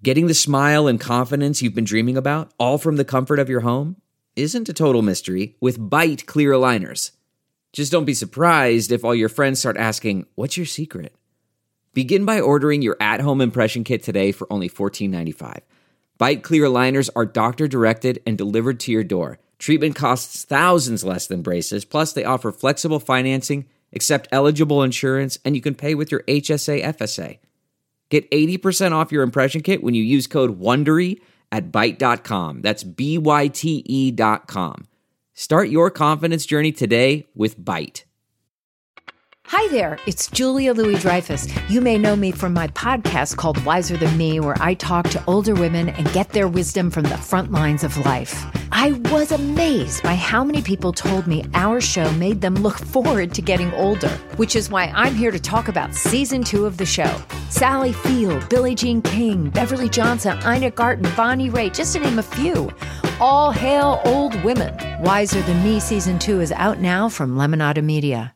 Getting the smile and confidence you've been dreaming about, all from the comfort of your home, isn't a total mystery with Byte clear aligners. Just don't be surprised if all your friends start asking, "What's your secret?" Begin by ordering your at-home impression kit today for only $14.95. Byte clear aligners are doctor-directed and delivered to your door. Treatment costs thousands less than braces, plus they offer flexible financing, accept eligible insurance, and you can pay with your HSA FSA. Get 80% off your impression kit when you use code WONDERY at Byte.com. That's BYTE.com. Start your confidence journey today with Byte. Hi there, it's Julia Louis-Dreyfus. You may know me from my podcast called Wiser Than Me, where I talk to older women and get their wisdom from the front lines of life. I was amazed by how many people told me our show made them look forward to getting older, which is why I'm here to talk about season 2 of the show. Sally Field, Billie Jean King, Beverly Johnson, Ina Garten, Bonnie Raitt, just to name a few. All hail old women. Wiser Than Me season 2 is out now from Lemonada Media.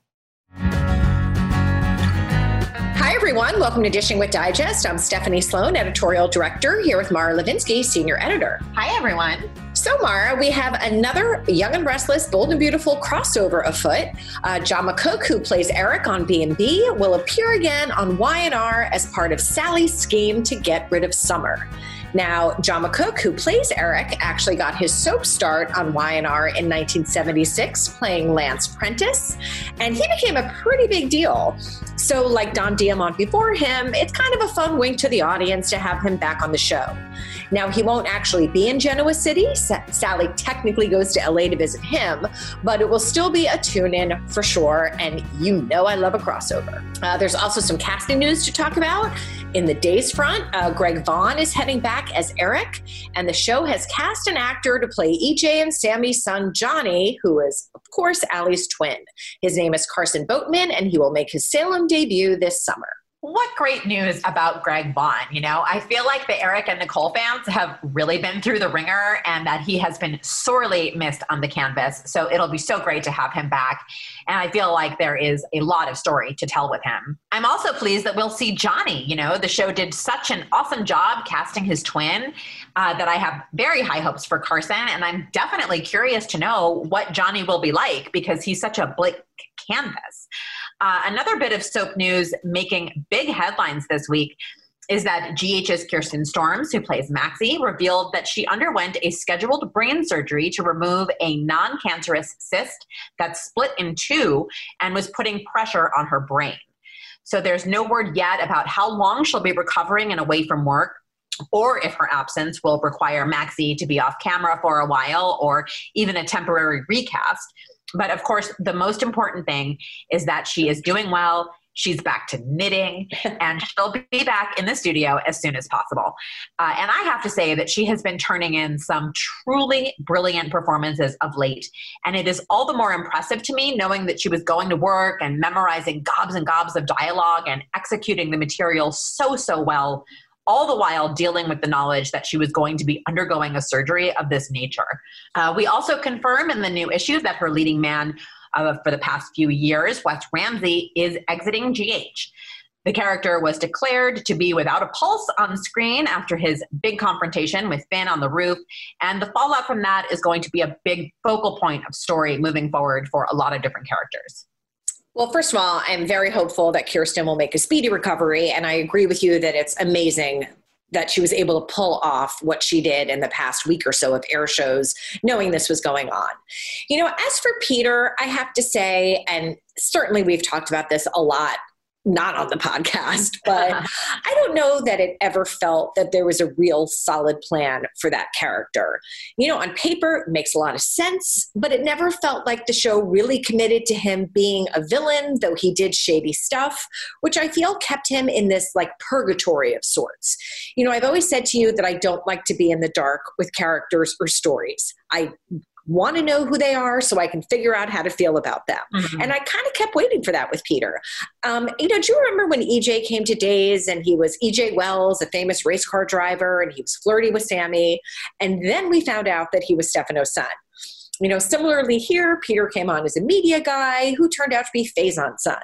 Hi, everyone. Welcome to Dishing with Digest. I'm Stephanie Sloan, editorial director, here with Mara Levinsky, senior editor. Hi, everyone. So, Mara, we have another Young and Restless, Bold and Beautiful crossover afoot. John McCook, who plays Eric on B&B, will appear again on Y&R as part of Sally's scheme to get rid of Summer. Now, John McCook, who plays Eric, actually got his soap start on Y&R in 1976, playing Lance Prentice, and he became a pretty big deal. So, like Don Diamont before him, it's kind of a fun wink to the audience to have him back on the show. Now, he won't actually be in Genoa City. Sally technically goes to LA to visit him, but it will still be a tune-in for sure, and you know I love a crossover. There's also some casting news to talk about. In the Days front, Greg Vaughn is heading back as Eric, and the show has cast an actor to play EJ and Sammy's son, Johnny, who is, of course, Allie's twin. His name is Carson Boatman, and he will make his Salem debut this summer. What great news about Greg Vaughn. You know, I feel like the Eric and Nicole fans have really been through the ringer and that he has been sorely missed on the canvas. So it'll be so great to have him back. And I feel like there is a lot of story to tell with him. I'm also pleased that we'll see Johnny. You know, the show did such an awesome job casting his twin that I have very high hopes for Carson. And I'm definitely curious to know what Johnny will be like because he's such a blank canvas. Another bit of soap news making big headlines this week is that GH's Kirsten Storms, who plays Maxie, revealed that she underwent a scheduled brain surgery to remove a non-cancerous cyst that split in two and was putting pressure on her brain. So there's no word yet about how long she'll be recovering and away from work, or if her absence will require Maxie to be off camera for a while, or even a temporary recast. But of course, the most important thing is that she is doing well. She's back to knitting, and she'll be back in the studio as soon as possible. And I have to say that she has been turning in some truly brilliant performances of late. And it is all the more impressive to me knowing that she was going to work and memorizing gobs and gobs of dialogue and executing the material so well, all the while dealing with the knowledge that she was going to be undergoing a surgery of this nature. We also confirm in the new issue that her leading man for the past few years, Wes Ramsey, is exiting GH. The character was declared to be without a pulse on screen after his big confrontation with Finn on the roof, and the fallout from that is going to be a big focal point of story moving forward for a lot of different characters. Well, first of all, I'm very hopeful that Kirsten will make a speedy recovery, and I agree with you that it's amazing that she was able to pull off what she did in the past week or so of air shows, knowing this was going on. You know, as for Peter, I have to say, and certainly we've talked about this a lot, not on the podcast, but I don't know that it ever felt that there was a real solid plan for that character. You know, on paper, it makes a lot of sense, but it never felt like the show really committed to him being a villain, though he did shady stuff, which I feel kept him in this like purgatory of sorts. You know, I've always said to you that I don't like to be in the dark with characters or stories. I want to know who they are so I can figure out how to feel about them. Mm-hmm. And I kind of kept waiting for that with Peter. You know, do you remember when EJ came to Days and he was EJ Wells, a famous race car driver, and he was flirty with Sammy? And then we found out that he was Stefano's son. You know, similarly here, Peter came on as a media guy who turned out to be Faison's son.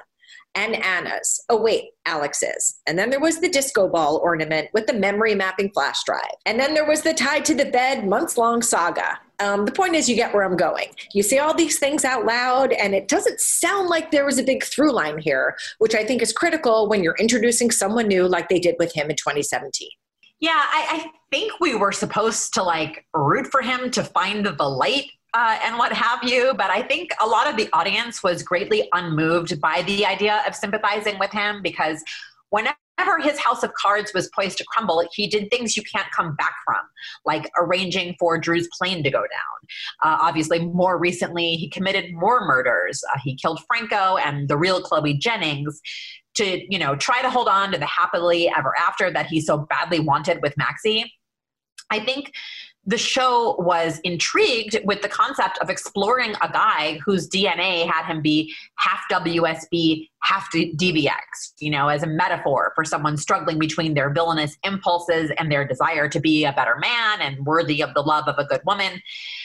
and Anna's. Oh, wait, Alex's. And then there was the disco ball ornament with the memory mapping flash drive. And then there was the tied to the bed months-long saga. The point is, you get where I'm going. You say all these things out loud, and it doesn't sound like there was a big through line here, which I think is critical when you're introducing someone new like they did with him in 2017. Yeah, I think we were supposed to like root for him to find the light and what have you. But I think a lot of the audience was greatly unmoved by the idea of sympathizing with him, because whenever his house of cards was poised to crumble, he did things you can't come back from, like arranging for Drew's plane to go down. Obviously, more recently, he committed more murders. He killed Franco and the real Chloe Jennings to, try to hold on to the happily ever after that he so badly wanted with Maxie. I think the show was intrigued with the concept of exploring a guy whose DNA had him be half WSB, half DBX, as a metaphor for someone struggling between their villainous impulses and their desire to be a better man and worthy of the love of a good woman.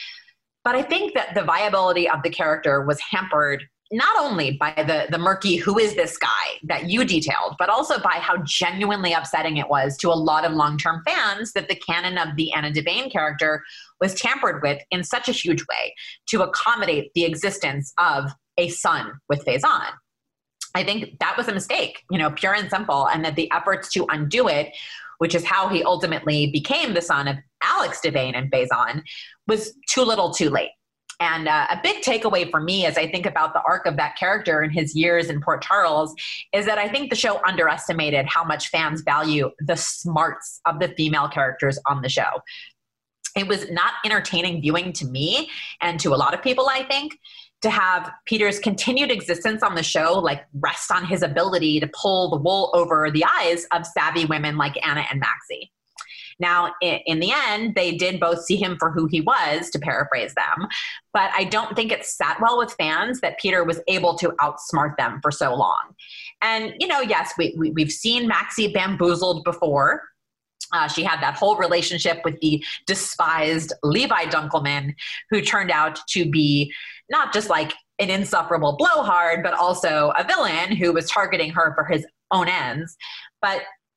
But I think that the viability of the character was hampered not only by the murky who is this guy that you detailed, but also by how genuinely upsetting it was to a lot of long-term fans that the canon of the Anna Devane character was tampered with in such a huge way to accommodate the existence of a son with Faison. I think that was a mistake, pure and simple, and that the efforts to undo it, which is how he ultimately became the son of Alex Devane and Faison, was too little too late. And a big takeaway for me as I think about the arc of that character in his years in Port Charles is that I think the show underestimated how much fans value the smarts of the female characters on the show. It was not entertaining viewing to me and to a lot of people, I think, to have Peter's continued existence on the show rest on his ability to pull the wool over the eyes of savvy women like Anna and Maxie. Now, in the end, they did both see him for who he was, to paraphrase them, but I don't think it sat well with fans that Peter was able to outsmart them for so long. And, yes, we've seen Maxie bamboozled before. She had that whole relationship with the despised Levi Dunkelman, who turned out to be not just an insufferable blowhard, but also a villain who was targeting her for his own ends. But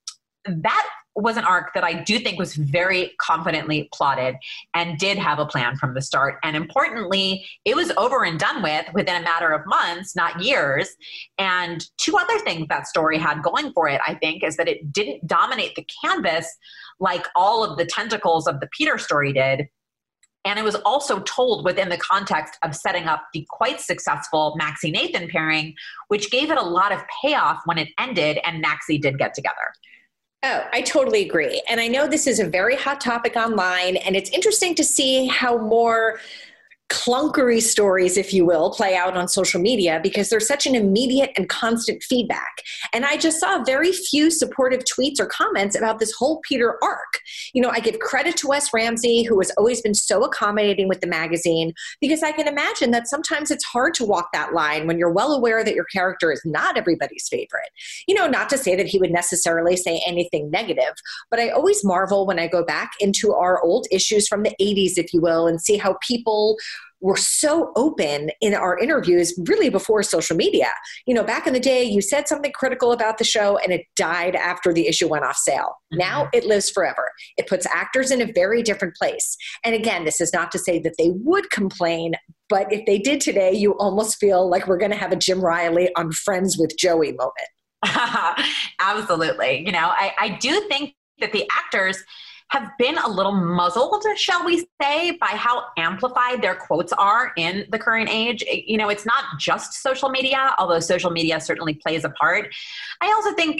that was an arc that I do think was very confidently plotted and did have a plan from the start. And importantly, it was over and done with within a matter of months, not years. And two other things that story had going for it, I think, is that it didn't dominate the canvas like all of the tentacles of the Peter story did. And it was also told within the context of setting up the quite successful Maxie-Nathan pairing, which gave it a lot of payoff when it ended and Maxie did get together. Oh, I totally agree. And I know this is a very hot topic online, and it's interesting to see how more clunkery stories, if you will, play out on social media because there's such an immediate and constant feedback. And I just saw very few supportive tweets or comments about this whole Peter arc. I give credit to Wes Ramsey, who has always been so accommodating with the magazine, because I can imagine that sometimes it's hard to walk that line when you're well aware that your character is not everybody's favorite. Not to say that he would necessarily say anything negative, but I always marvel when I go back into our old issues from the 80s, if you will, and see how people were so open in our interviews really before social media. Back in the day, you said something critical about the show and it died after the issue went off sale. Mm-hmm. Now it lives forever. It puts actors in a very different place. And again, this is not to say that they would complain, but if they did today, you almost feel like we're going to have a Jim Riley on Friends with Joey moment. Absolutely. I do think that the actors have been a little muzzled, shall we say, by how amplified their quotes are in the current age. It's not just social media, although social media certainly plays a part. I also think,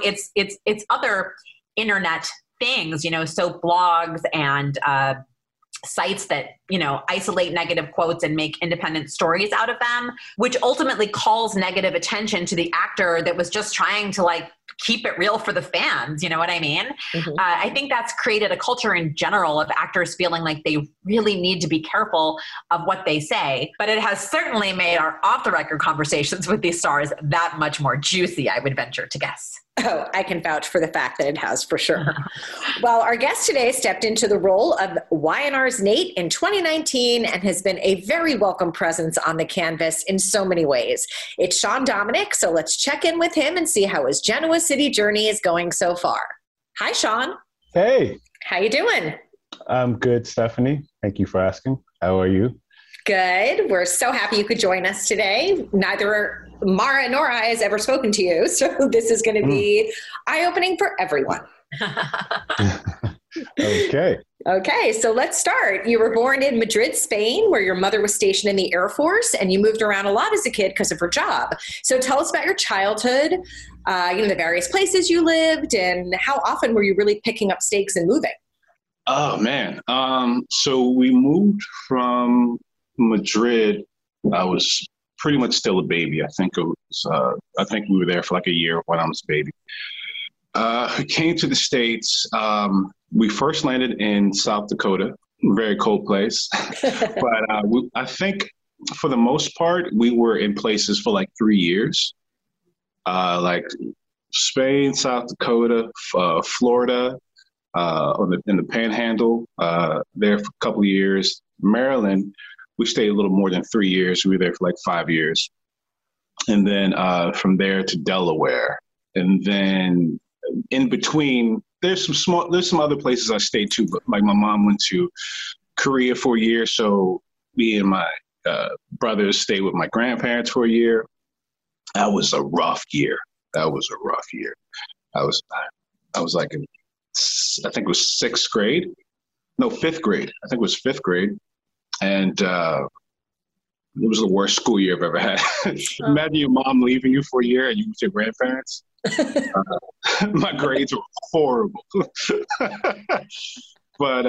it's other internet things, so blogs and sites that, isolate negative quotes and make independent stories out of them, which ultimately calls negative attention to the actor that was just trying to keep it real for the fans. You know what I mean? Mm-hmm. I think that's created a culture in general of actors feeling like they really need to be careful of what they say. But it has certainly made our off-the-record conversations with these stars that much more juicy, I would venture to guess. Oh, I can vouch for the fact that it has, for sure. Well, our guest today stepped into the role of Y&R's Nate in 2019 and has been a very welcome presence on the canvas in so many ways. It's Sean Dominic, so let's check in with him and see how his Genoa City journey is going so far. Hi, Sean. Hey. How you doing? I'm good, Stephanie. Thank you for asking. How are you? Good. We're so happy you could join us today. Neither Mara nor I has ever spoken to you, so this is going to be eye-opening for everyone. Okay, so let's start. You were born in Madrid, Spain, where your mother was stationed in the Air Force, and you moved around a lot as a kid because of her job. So tell us about your childhood, the various places you lived, and how often were you really picking up stakes and moving? Oh, man. So we moved from Madrid. I was pretty much still a baby. I think we were there for like a year when I was a baby. We came to the States. We first landed in South Dakota, very cold place. But I think for the most part, we were in places for like 3 years, like Spain, South Dakota, Florida, in the Panhandle, there for a couple of years. Maryland, we stayed a little more than 3 years. We were there for like 5 years. And then from there to Delaware. And then in between, there's some other places I stayed too, but like my mom went to Korea for a year. So me and my brothers stayed with my grandparents for a year. That was a rough year. I was like I think it was fifth grade. I think it was fifth grade. And it was the worst school year I've ever had. Imagine your mom leaving you for a year and you with your grandparents. My grades were horrible. But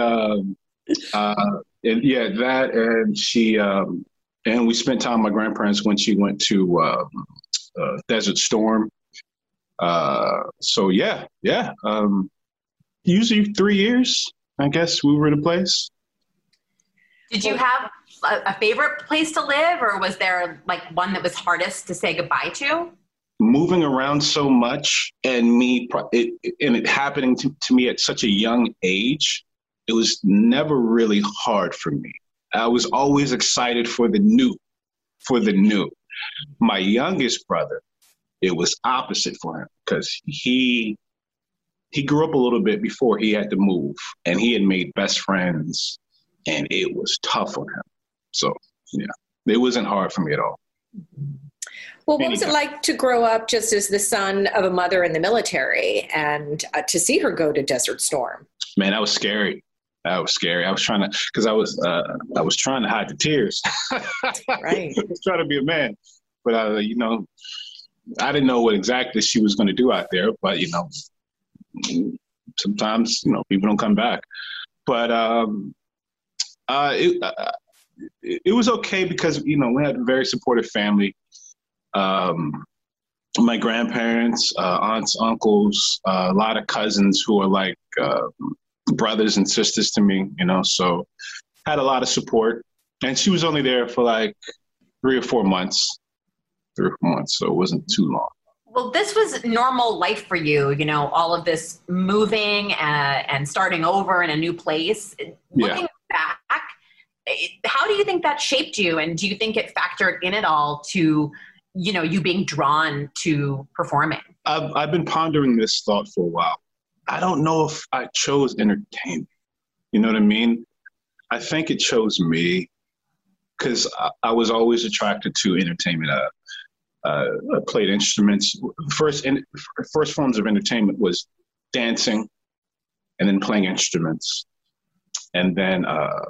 that, and she, and we spent time with my grandparents when she went to Desert Storm. Usually 3 years, I guess, we were in a place. Did you have a favorite place to live, or was there like one that was hardest to say goodbye to? Moving around so much and it happening to me at such a young age, it was never really hard for me. I was always excited for the new. My youngest brother, it was opposite for him because he grew up a little bit before he had to move, and he had made best friends, and it was tough on him. So, yeah, it wasn't hard for me at all. Well, what was it like to grow up just as the son of a mother in the military and to see her go to Desert Storm? Man, that was scary. I was trying to, because I was trying to hide the tears. Right. I was trying to be a man, but I didn't know what exactly she was going to do out there. But sometimes people don't come back. But it was okay because we had a very supportive family. My grandparents, aunts, uncles, a lot of cousins who are like brothers and sisters to me, so had a lot of support. And she was only there for like 3 or 4 months, so it wasn't too long. Well, this was normal life for you, all of this moving and starting over in a new place. Looking back, how do you think that shaped you? And do you think it factored in at all to, you being drawn to performing? I've been pondering this thought for a while. I don't know if I chose entertainment. You know what I mean? I think it chose me because I was always attracted to entertainment. I played instruments. First forms of entertainment was dancing, and then playing instruments, and then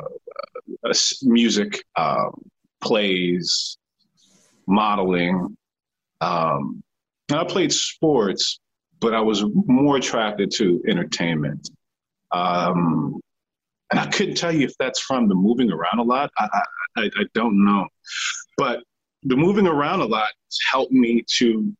music, plays, modeling. And I played sports, but I was more attracted to entertainment. And I couldn't tell you if that's from the moving around a lot. I don't know, but the moving around a lot helped me to.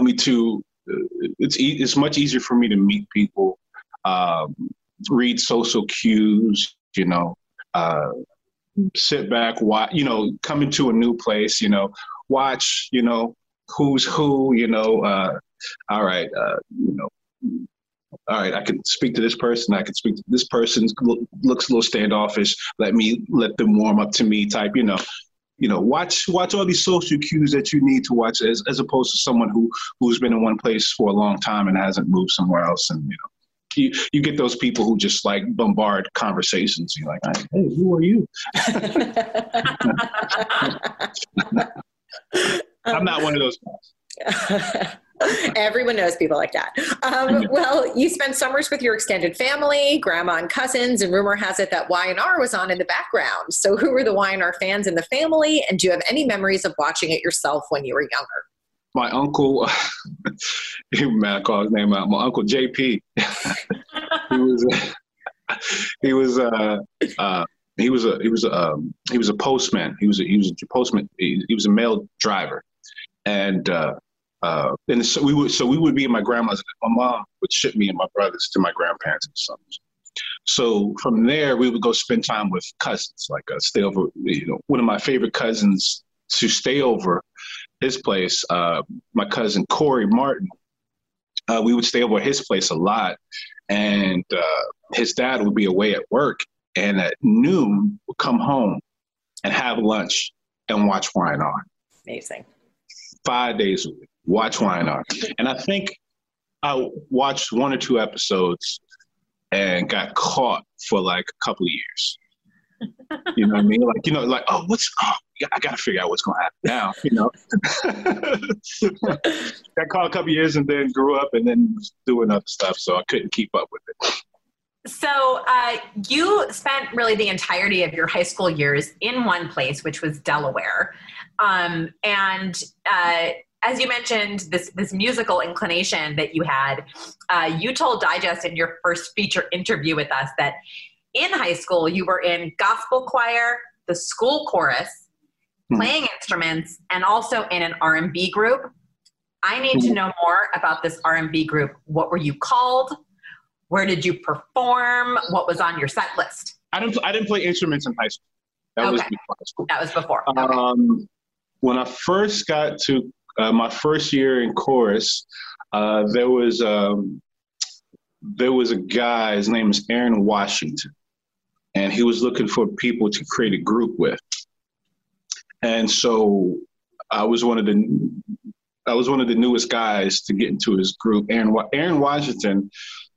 It's much easier for me to meet people, read social cues, sit back, watch, come into a new place, watch, who's who, all right, all right, I can speak to this person. I can speak to this person. Looks a little standoffish. Let them warm up to me type, watch all these social cues that you need to watch as opposed to someone who's been in one place for a long time and hasn't moved somewhere else. And, you get those people who just like bombard conversations. You're like, hey, who are you? I'm not one of those guys. Everyone knows people like that. Well, you spent summers with your extended family, grandma and cousins, and rumor has it that Y&R was on in the background. So who were the Y&R fans in the family? And do you have any memories of watching it yourself when you were younger? My uncle, I call his name out. My uncle JP. he was a postman. He was a postman. He was a mail driver, and so we would be at my grandma's. My mom would ship me and my brothers to my grandparents in the summers. So from there, we would go spend time with cousins, like stay over. One of my favorite cousins to stay over his place, my cousin Corey Martin. We would stay over at his place a lot, and his dad would be away at work, and at noon would come home and have lunch and watch Y&R. Amazing. 5 days a week, watch Y&R. And I think I watched 1 or 2 episodes and got caught for like a couple of years. You know what I mean? Like, I got to figure out what's going to happen now, Got caught a couple of years and then grew up and then was doing other stuff, so I couldn't keep up with it. So you spent really the entirety of your high school years in one place, which was Delaware. And as you mentioned, this musical inclination that you had, you told Digest in your first feature interview with us that in high school you were in gospel choir, the school chorus, playing instruments, and also in an R&B group. I need to know more about this R&B group. What were you called? Where did you perform? What was on your set list? I didn't play instruments in high school. That was before high school. That was before. Okay. When I first got to my first year in chorus, there was a guy. His name is Aaron Washington, and he was looking for people to create a group with. And so I was one of the newest guys to get into his group. Aaron Washington.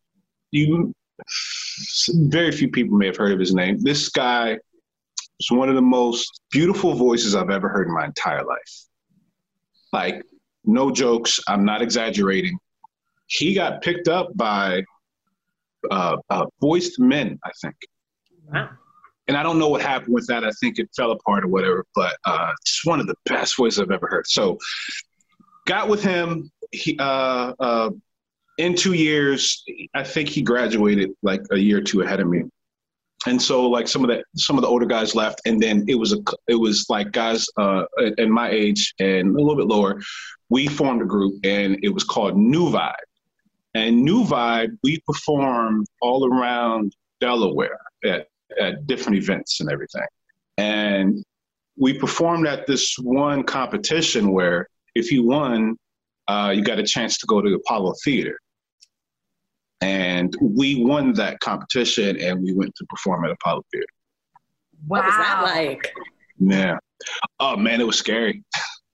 Very few people may have heard of his name. This guy is one of the most beautiful voices I've ever heard in my entire life. Like, no jokes. I'm not exaggerating. He got picked up by Boyz II Men, I think. Wow. And I don't know what happened with that. I think it fell apart or whatever, but it's one of the best voices I've ever heard. So got with him. He, in 2 years, I think he graduated like a year or two ahead of me. And so like some of the older guys left, and then it was like guys in my age and a little bit lower. We formed a group, and it was called New Vibe. And New Vibe, we performed all around Delaware at different events and everything. And we performed at this one competition where if you won, you got a chance to go to the Apollo Theater. And we won that competition, and we went to perform at Apollo Theater. Wow. What was that like? Yeah. Oh, man, it was scary.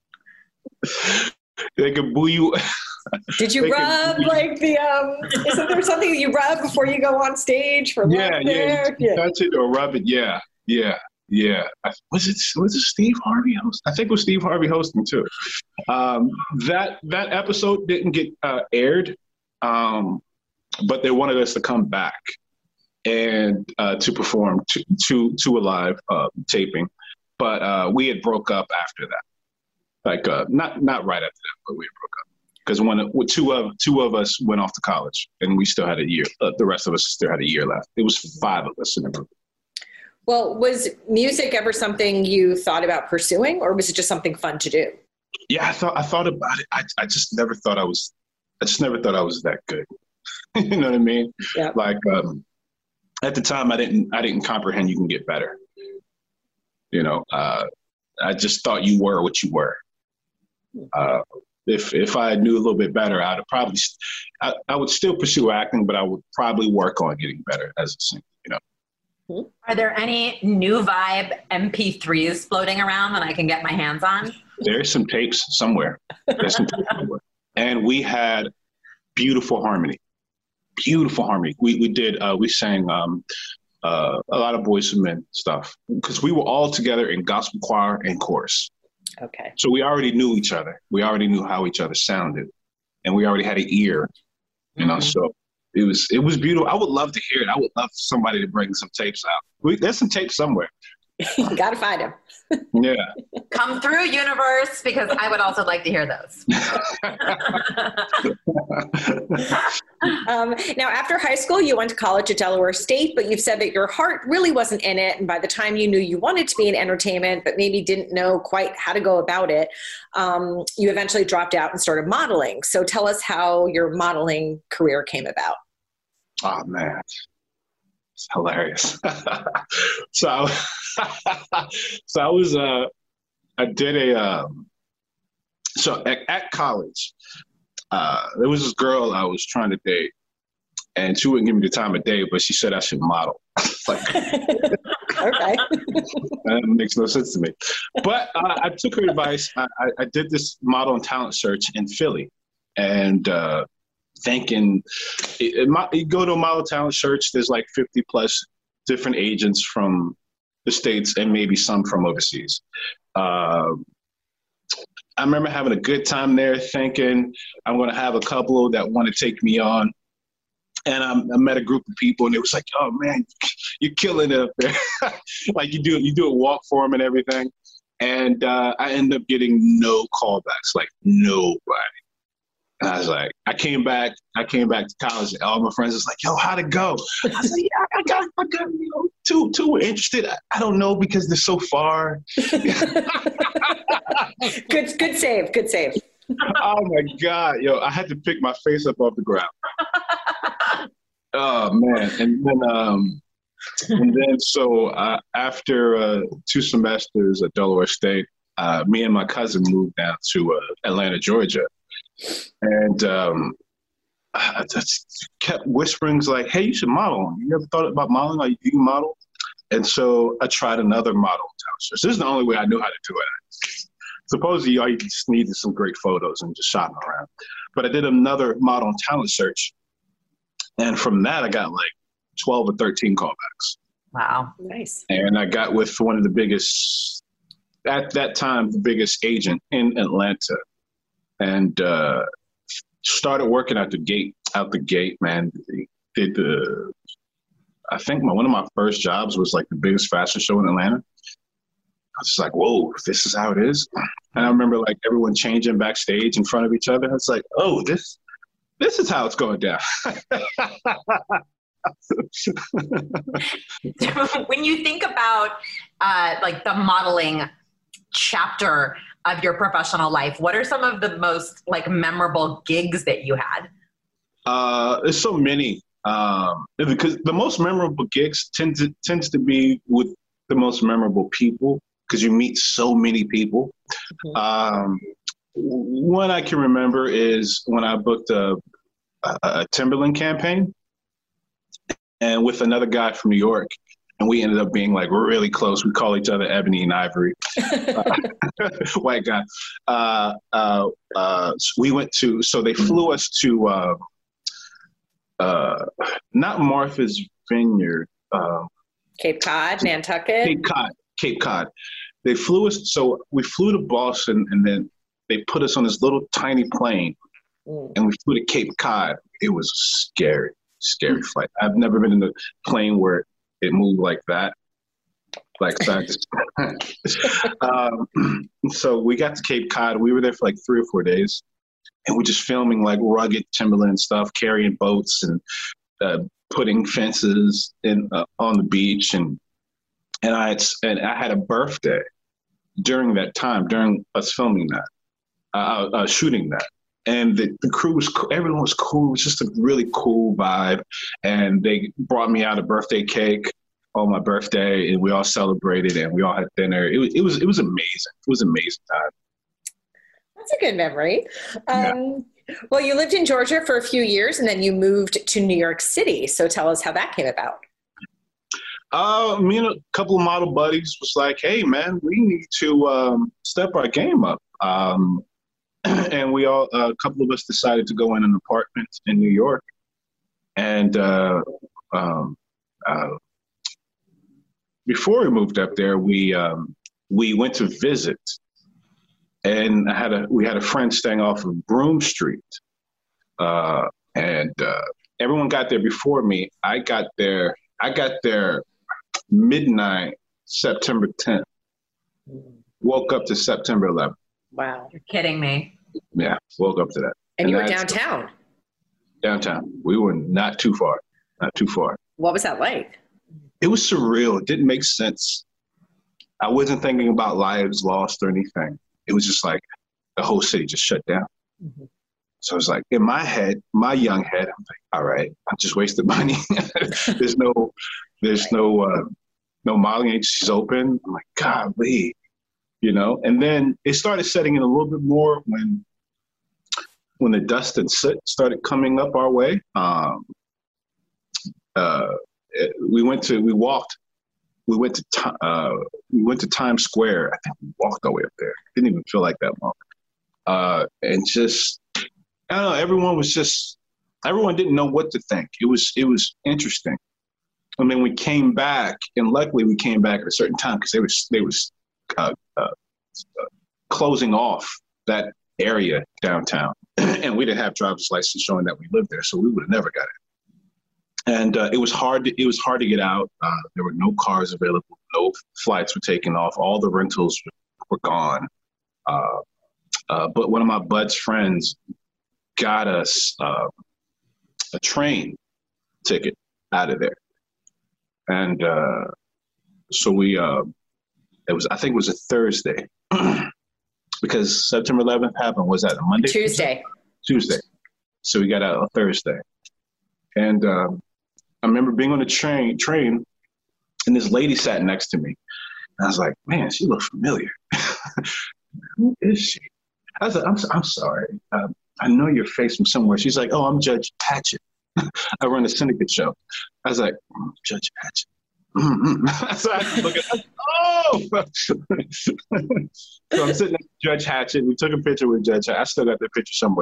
They could boo you. Did you rub like the, isn't there something that you rub before you go on stage for Yeah. Touch it or rub it. Yeah. Was it Steve Harvey hosting? I think it was Steve Harvey hosting too. That episode didn't get aired, but they wanted us to come back and to perform to a live taping. But we had broke up after that. Like not right after that, but we had broke up because two of us went off to college, and we still had a year. The rest of us still had a year left. It was 5 of us in the group. Well, was music ever something you thought about pursuing, or was it just something fun to do? Yeah, I thought about it. I just never thought I was that good. You know what I mean? Yeah. Like at the time, I didn't comprehend you can get better. I just thought you were what you were. If I knew a little bit better, I would still pursue acting, but I would probably work on getting better as a singer. Are there any new vibe MP3s floating around that I can get my hands on? There's some tapes somewhere. And we had beautiful harmony. Beautiful harmony. We sang a lot of Boyz II Men stuff because we were all together in gospel choir and chorus. Okay. So we already knew each other. We already knew how each other sounded, and we already had an ear, So it was beautiful. I would love to hear it. I would love somebody to bring some tapes out. There's some tapes somewhere. You got to find them. Yeah. Come through, universe, because I would also like to hear those. Now, after high school, you went to college at Delaware State, but you've said that your heart really wasn't in it. And by the time you knew you wanted to be in entertainment, but maybe didn't know quite how to go about it, you eventually dropped out and started modeling. So tell us how your modeling career came about. Oh, man. It's hilarious. So at college, there was this girl I was trying to date, and she wouldn't give me the time of day, but she said I should model. Like, okay. That makes no sense to me. But I took her advice. I did this model and talent search in Philly, and thinking, you go to a model talent search, there's like 50 plus different agents from the States and maybe some from overseas. I remember having a good time there thinking I'm going to have a couple that want to take me on. And I met a group of people and it was like, oh man, you're killing it up there. Like you do a walk for them and everything. And I ended up getting no callbacks, like nobody. And I was like, I came back to college and all my friends was like, yo, how'd it go? I was like, yeah, I got two were interested. I don't know because they're so far. Good save. Oh my God, yo, I had to pick my face up off the ground. Oh man. And then so after 2 semesters at Delaware State, me and my cousin moved down to Atlanta, Georgia. And I just kept whispering like, hey, you should model. You ever thought about modeling? Like, you model? And so I tried another model search. This is the only way I knew how to do it. Supposedly, all you just needed some great photos and just shot them around. But I did another model and talent search. And from that, I got like 12 or 13 callbacks. Wow. Nice. And I got with one of the biggest, at that time, the biggest agent in Atlanta. And started working out the gate, man. I think one of my first jobs was like the biggest fashion show in Atlanta. I was just like, whoa, this is how it is. And I remember like everyone changing backstage in front of each other. It's like, oh, this is how it's going down. When you think about like the modeling chapter of your professional life, what are some of the most like memorable gigs that you had? There's so many, because the most memorable gigs tends to be with the most memorable people because you meet so many people. Mm-hmm. One I can remember is when I booked a Timberland campaign and with another guy from New York. And we ended up being like really close. We call each other Ebony and Ivory, white guy. We went to, so they flew us to, not Martha's Vineyard. Cape Cod, Nantucket. Cape Cod. They flew us, so we flew to Boston and then they put us on this little tiny plane and we flew to Cape Cod. It was a scary flight. I've never been in a plane where it moved like that. So we got to Cape Cod. We were there for like 3 or 4 days, and we're just filming like rugged Timberland stuff, carrying boats and putting fences in on the beach. And I had a birthday during that time, during us filming that, shooting that. And the crew was, everyone was cool. It was just a really cool vibe. And they brought me out a birthday cake on my birthday, and we all celebrated, and we all had dinner. It was amazing. It was an amazing time. That's a good memory. Well, you lived in Georgia for a few years, and then you moved to New York City. So tell us how that came about. Me and a couple of model buddies was like, hey, man, we need to step our game up. And we all, a couple of us decided to go in an apartment in New York. And before we moved up there, we went to visit. And we had a friend staying off of Broome Street. And everyone got there before me. I got there midnight, September 10th. Woke up to September 11th. Wow. You're kidding me. Yeah, woke up to that. And you were downtown? Downtown. We were not too far. Not too far. What was that like? It was surreal. It didn't make sense. I wasn't thinking about lives lost or anything. It was just like the whole city just shut down. Mm-hmm. So it was like, in my head, my young head, I'm like, all right, I just wasted money. There's no modeling agencies open. I'm like, golly, you know? And then it started setting in a little bit more when the dust and soot started coming up our way. We went to Times Square. I think we walked our way up there. Didn't even feel like that long. And just, I don't know, everyone didn't know what to think. It was interesting. I mean, we came back, and luckily we came back at a certain time because they was closing off that area downtown, and we didn't have driver's license showing that we lived there, so we would have never got it. And it was hard to get out. There were no cars available. No flights were taken off. All the rentals were gone. But one of my bud's friends got us a train ticket out of there. And so I think it was a Thursday because September 11th happened. Was that a Monday? Tuesday. So we got out on Thursday. And I remember being on the train, and this lady sat next to me. And I was like, man, she looked familiar. Who is she? I was like, I'm sorry. I know your face from somewhere. She's like, oh, I'm Judge Hatchett. I run a syndicate show. I was like, Judge Hatchett. So I had to look at so I'm sitting next to Judge Hatchett. We took a picture with Judge Hatchett. I still got the picture somewhere.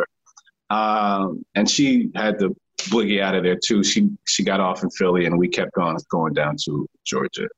And she had to boogie out of there too. She got off in Philly, and we kept going down to Georgia.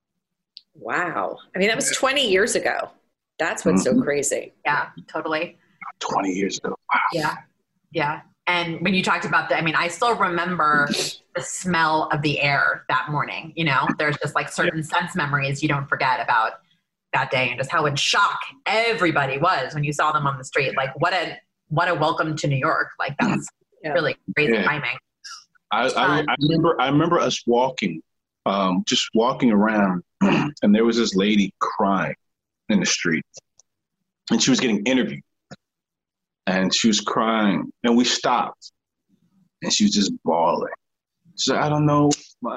Wow. I mean, that was 20 years ago. That's what's so crazy. Yeah, totally. 20 years ago. Wow. Yeah. Yeah. And when you talked about I still remember the smell of the air that morning. You know, there's just like certain sense memories you don't forget about that day, and just how in shock everybody was when you saw them on the street. Like what a welcome to New York. Like that's really crazy timing. I remember us walking, just walking around, and there was this lady crying in the street, and she was getting interviewed, and she was crying, and we stopped, and she was just bawling. She said, I don't know,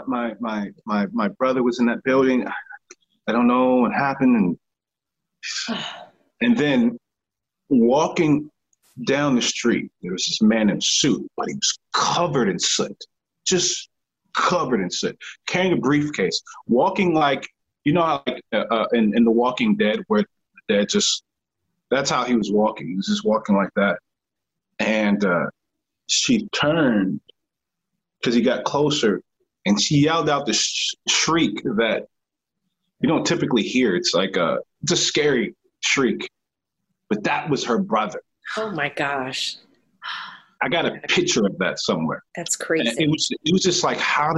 my brother was in that building. I don't know what happened. And then walking down the street, there was this man in a suit, but he was covered in soot, just covered in soot, carrying a briefcase, walking like, you know how like in The Walking Dead, where the dead that's how he was walking. He was just walking like that. And she turned because he got closer, and she yelled out this shriek that you don't typically hear. It's like it's a scary shriek, but that was her brother. Oh my gosh. I got a picture of that somewhere. That's crazy. And it was just like, how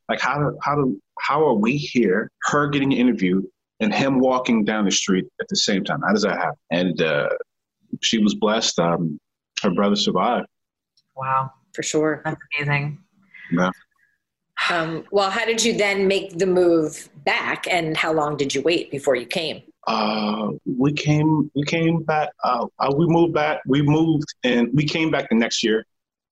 are we here, her getting interviewed and him walking down the street at the same time? How does that happen? And she was blessed. Her brother survived. Wow. For sure. That's amazing. Yeah. Well, how did you then make the move back, and how long did you wait before you came? We came back. We moved back. We moved and we came back the next year.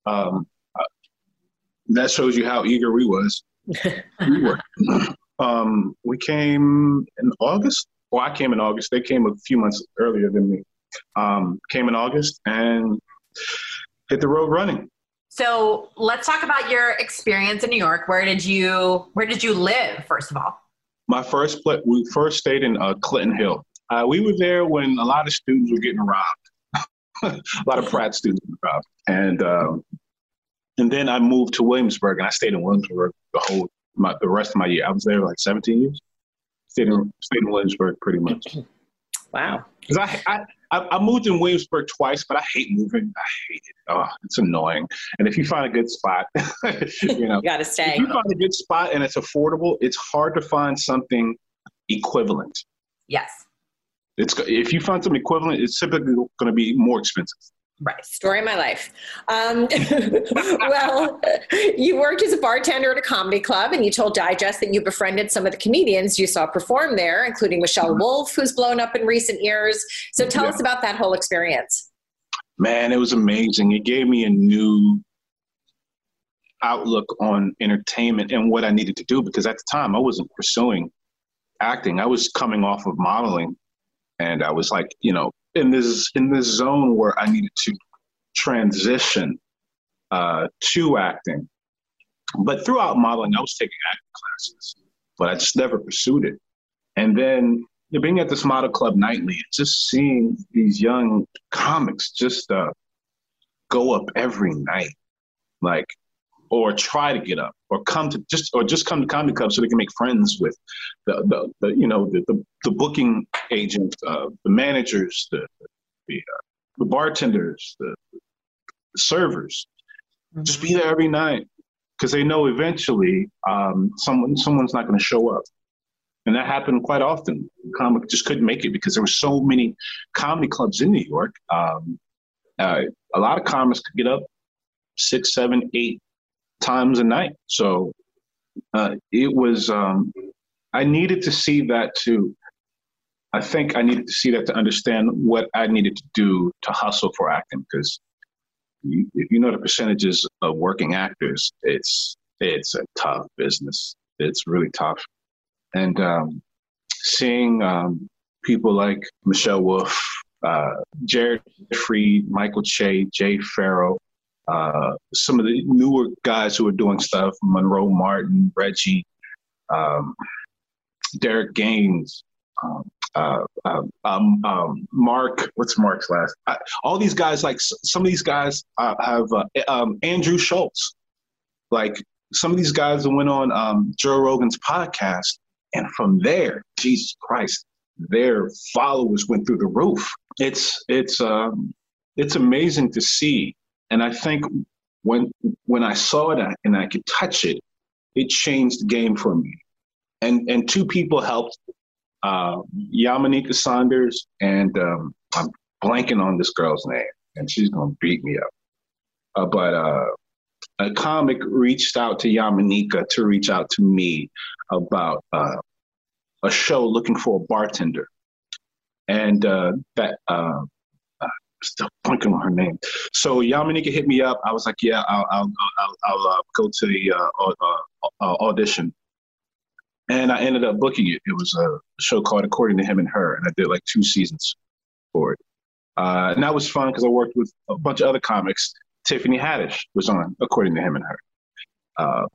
That shows you how eager we was. We were. We came in August. Well, I came in August. They came a few months earlier than me. Came in August and hit the road running. So let's talk about your experience in New York. Where did you live, first of all? We first stayed in Clinton Hill. We were there when a lot of students were getting robbed. A lot of Pratt students were robbed. And then I moved to Williamsburg, and I stayed in Williamsburg the rest of my year. I was there like 17 years. Stayed in Williamsburg pretty much. Wow. Because I moved in Williamsburg twice, but I hate moving. I hate it. Oh, it's annoying. And if you find a good spot, you got to stay. If you find a good spot and it's affordable, it's hard to find something equivalent. Yes. If you find something equivalent, it's typically going to be more expensive. Right. Story of my life. Well, you worked as a bartender at a comedy club, and you told Digest that you befriended some of the comedians you saw perform there, including Michelle Wolf, who's blown up in recent years. So tell us about that whole experience. Man, it was amazing. It gave me a new outlook on entertainment and what I needed to do, because at the time I wasn't pursuing acting. I was coming off of modeling, and I was like, in this zone where I needed to transition to acting. But throughout modeling, I was taking acting classes, but I just never pursued it. And then being at this model club nightly, just seeing these young comics just go up every night, or try to get up, or just come to comedy club so they can make friends with the booking agent, the managers, the bartenders, the servers. Mm-hmm. Just be there every night, because they know eventually someone's not going to show up. And that happened quite often. Comic just couldn't make it because there were so many comedy clubs in New York. A lot of comics could get up 6, 7, 8 times a night. So it was, I needed to see that too. I think I needed to see that to understand what I needed to do to hustle for acting, because if you know the percentages of working actors, it's a tough business. It's really tough. And seeing people like Michelle Wolf, Jared Freed, Michael Che, Jay Farrow, some of the newer guys who are doing stuff, Monroe Martin, Reggie, Derek Gaines, Mark, what's Mark's last? All these guys, like some of these guys have Andrew Schultz. Like some of these guys that went on Joe Rogan's podcast, and from there, Jesus Christ, their followers went through the roof. It's amazing to see. And I think when I saw it and I could touch it, it changed the game for me. And two people helped, Yamaneika Saunders and I'm blanking on this girl's name, and she's going to beat me up. But a comic reached out to Yamaneika to reach out to me about a show looking for a bartender. And still blanking on her name. So Yamaneika hit me up. I was like, yeah, I'll go to the audition. And I ended up booking it. It was a show called According to Him and Her, and I did like 2 seasons for it. And that was fun because I worked with a bunch of other comics. Tiffany Haddish was on According to Him and Her.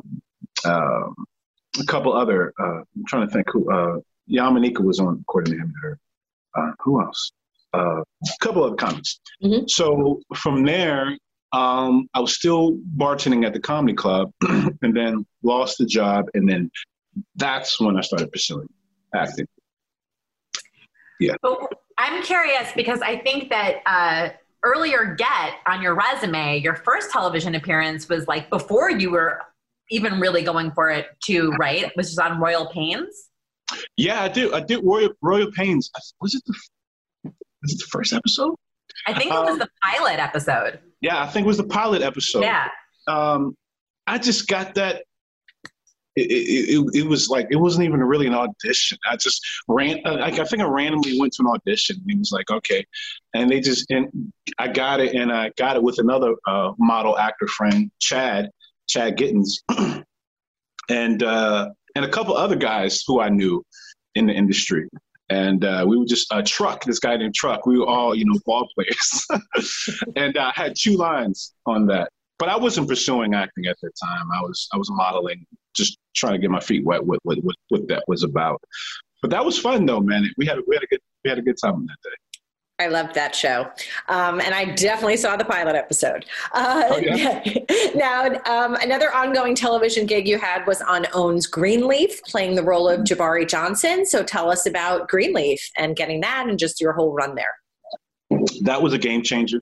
A couple other, I'm trying to think who, Yamaneika was on According to Him and Her. Who else? A couple other comics. Mm-hmm. So from there, I was still bartending at the comedy club and then lost the job. And then that's when I started pursuing acting. Yeah. But I'm curious because I think that earlier Get on your resume, your first television appearance was like before you were even really going for it too, right? It was just on Royal Pains. Yeah, I did Royal Pains. Was it the first episode? I think it was the pilot episode. Yeah, I think it was the pilot episode. Yeah. I just got that. it was like, it wasn't even really an audition. I just I think I randomly went to an audition. And he was like, okay. And I got it. And I got it with another model actor friend, Chad Gittens, and a couple other guys who I knew in the industry. And we were just this guy named Truck. We were all, ball players. And I had 2 lines on that. But I wasn't pursuing acting at that time. I was modeling, just trying to get my feet wet with what that was about. But that was fun though, man. We had a good time on that day. I loved that show. And I definitely saw the pilot episode. Yeah. Now, another ongoing television gig you had was on OWN's Greenleaf, playing the role of Jabari Johnson. So tell us about Greenleaf and getting that and just your whole run there. That was a game changer.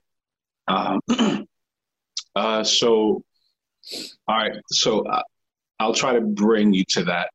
So I'll try to bring you to that.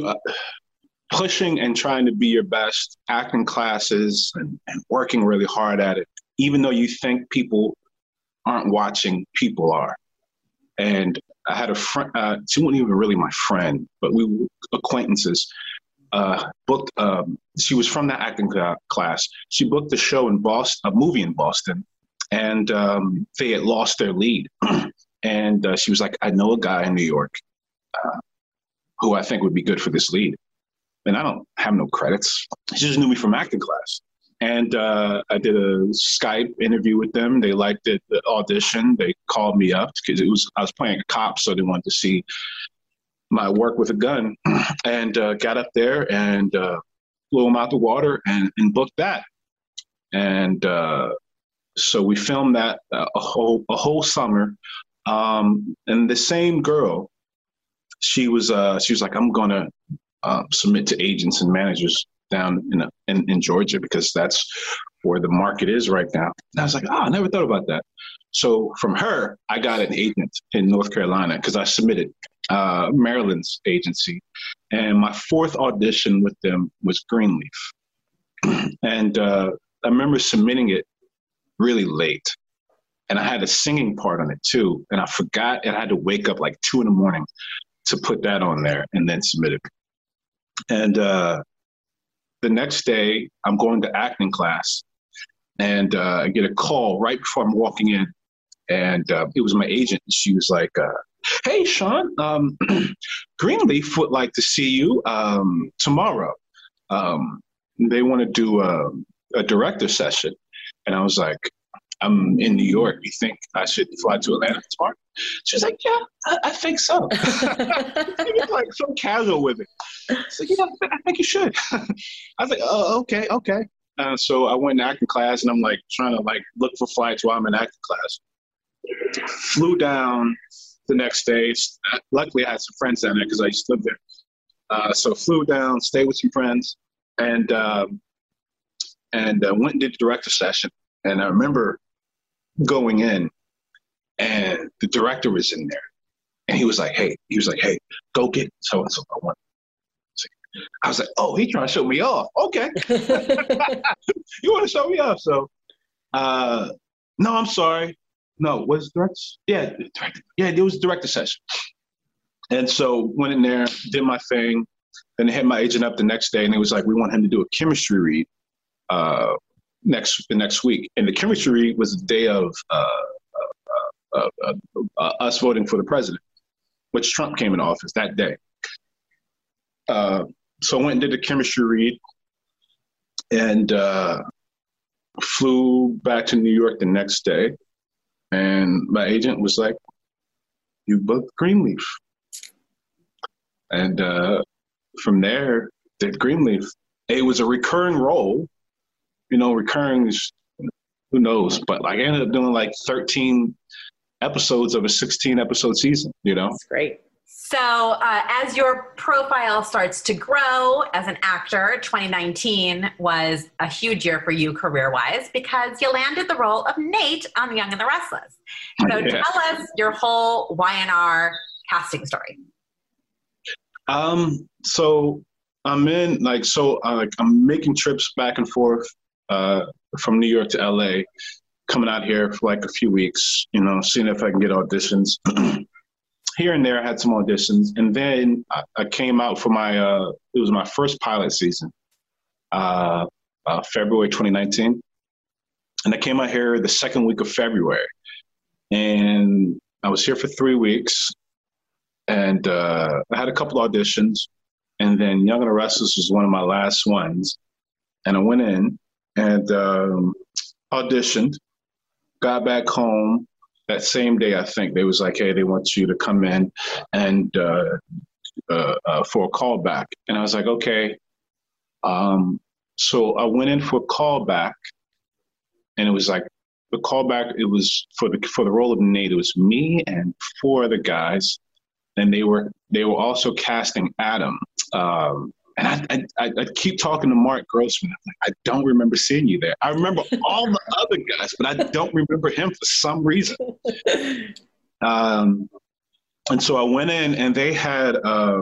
Pushing and trying to be your best, acting classes and working really hard at it, even though you think people aren't watching, people are. And I had a friend, she wasn't even really my friend, but we were acquaintances, booked, she was from that acting class. She booked a show in Boston, a movie in Boston, and they had lost their lead. And she was like, I know a guy in New York who I think would be good for this lead. And I don't have no credits. She just knew me from acting class. And I did a Skype interview with them. They liked it, the audition. They called me up because I was playing a cop, so they wanted to see my work with a gun. And got up there and blew them out the water and booked that. And so we filmed that a whole summer. And the same girl, she was like, I'm gonna submit to agents and managers down in Georgia because that's where the market is right now. And I was like, I never thought about that. So from her, I got an agent in North Carolina because I submitted Maryland's agency. And my 4th audition with them was Greenleaf. And I remember submitting it really late. And I had a singing part on it too. And I forgot, and I had to wake up like 2 a.m. to put that on there and then submit it. And the next day, I'm going to acting class, and I get a call right before I'm walking in, and it was my agent. She was like, "Hey, Sean, Greenleaf would like to see you tomorrow. They want to do a director session." And I was like, I'm in New York. You think I should fly to Atlanta tomorrow? She was like, yeah, I think so. Like so casual with it. So, I think you should. I was like, oh, okay. So I went to acting class and I'm like trying to like look for flights while I'm in acting class. Flew down the next day. Luckily I had some friends down there because I used to live there. So flew down, stayed with some friends and went and did the director session. And I remember going in and the director was in there and he was like, hey, go get so-and-so. I was like, oh, he's trying to show me off. Okay. You want to show me off? So, no, I'm sorry. No, was it director? Yeah, director. Yeah, it was director session. And so went in there, did my thing. Then they hit my agent up the next day and it was like, we want him to do a chemistry read next week. And the chemistry read was the day of us voting for the president, which Trump came in office that day. So I went and did the chemistry read and flew back to New York the next day. And my agent was like, you booked Greenleaf. And from there, did Greenleaf. It was a recurring role. Recurring is, who knows? But like I ended up doing like 13 episodes of a 16-episode season, That's great. So as your profile starts to grow as an actor, 2019 was a huge year for you career-wise because you landed the role of Nate on Young and the Restless. So Tell us your whole YNR casting story. So I'm in I'm making trips back and forth from New York to LA, coming out here for like a few weeks, seeing if I can get auditions here and there I had some auditions, and then I came out for it was my first pilot season, February 2019. And I came out here the second week of February, and I was here for 3 weeks, and I had a couple auditions, and then Young and the Restless was one of my last ones. And I went in and auditioned, got back home that same day. I think they was like, hey, they want you to come in and for a callback. And I was like, okay. So I went in for a callback, and it was like the callback. It was for the role of Nate. It was me and 4 other guys, and they were also casting Adam. And I keep talking to Mark Grossman. I'm like, I don't remember seeing you there. I remember all the other guys, but I don't remember him for some reason. And so I went in, and they had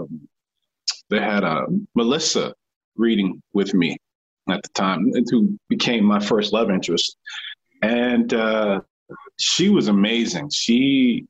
Melissa reading with me at the time, who became my first love interest. And she was amazing. She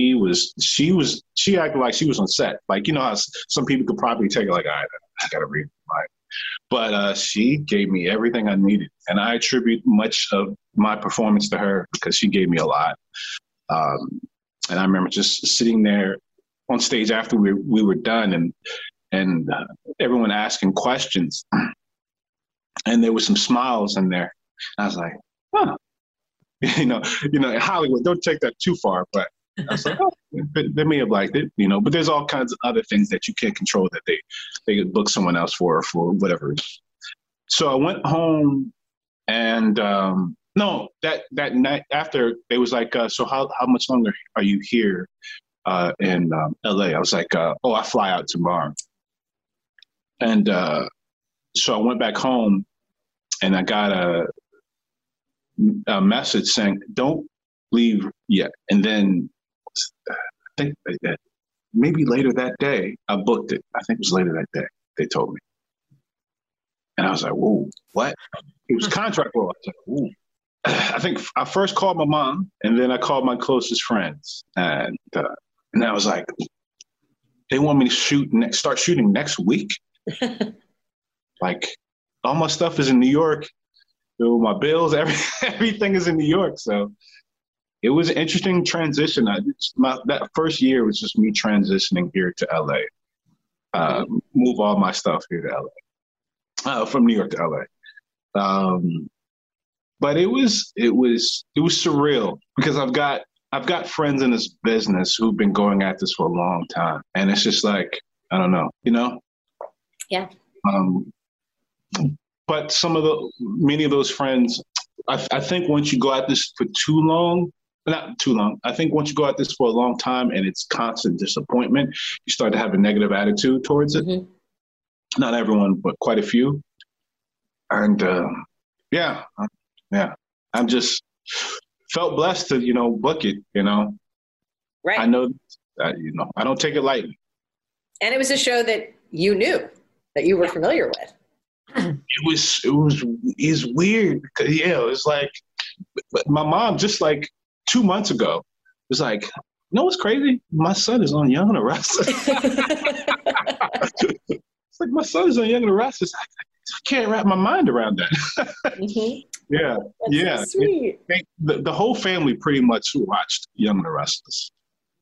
acted like she was on set. Like, you know how some people could probably take it like, all right, I gotta read mine. But she gave me everything I needed. And I attribute much of my performance to her, because she gave me a lot. And I remember just sitting there on stage after we were done, and everyone asking questions. And there was some smiles in there. I was like, huh. You know, in Hollywood, don't take that too far, but I was like, oh, they may have liked it, but there's all kinds of other things that you can't control that they could book someone else for whatever. So I went home, and that night after, they was like, so how much longer are you here in LA? I was like, I fly out tomorrow. And so I went back home, and I got a message saying, don't leave yet. And then I think maybe later that day, I booked it. I think it was later that day, they told me. And I was like, whoa, what? It was contract role. I was like, whoa. I think I first called my mom, and then I called my closest friends. And I was like, they want me to start shooting next week? Like, all my stuff is in New York. My bills, everything is in New York. So it was an interesting transition. That first year was just me transitioning here to LA. Move all my stuff here to LA, from New York to LA. But it was surreal, because I've got friends in this business who've been going at this for a long time, and it's just like, I don't know, Yeah. But many of those friends, I think once you go at this for not too long, I think once you go at this for a long time and it's constant disappointment, you start to have a negative attitude towards it. Mm-hmm. Not everyone, but quite a few. And yeah, I'm just felt blessed to, book it, Right. I know that, I don't take it lightly. And it was a show that you knew, that you were familiar with. It was weird. Yeah, it was like, my mom just like 2 months ago was like, what's crazy? My son is on Young and the Restless. It's like, my son is on Young and the Restless. I can't wrap my mind around that. Mm-hmm. Yeah. That's yeah. So sweet. The whole family pretty much watched Young and the Restless.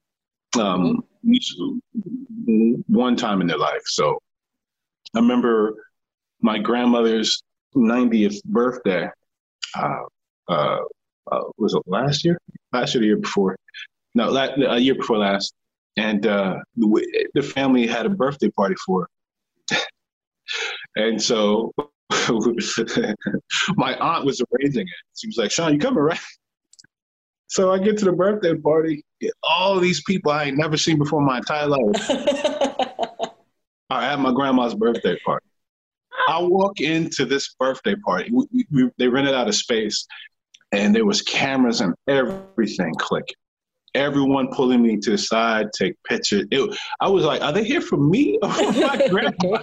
One time in their life. So I remember my grandmother's 90th birthday. Was it last year? Last year, the year before? No, a year before last. And the family had a birthday party for her. And so my aunt was arranging it. She was like, Sean, you coming, right? So I get to the birthday party, get all these people I ain't never seen before in my entire life. I had my grandma's birthday party. I walk into this birthday party. They rented out a space, and there was cameras and everything clicking. Everyone pulling me to the side, take pictures. I was like, are they here for me or for my grandma?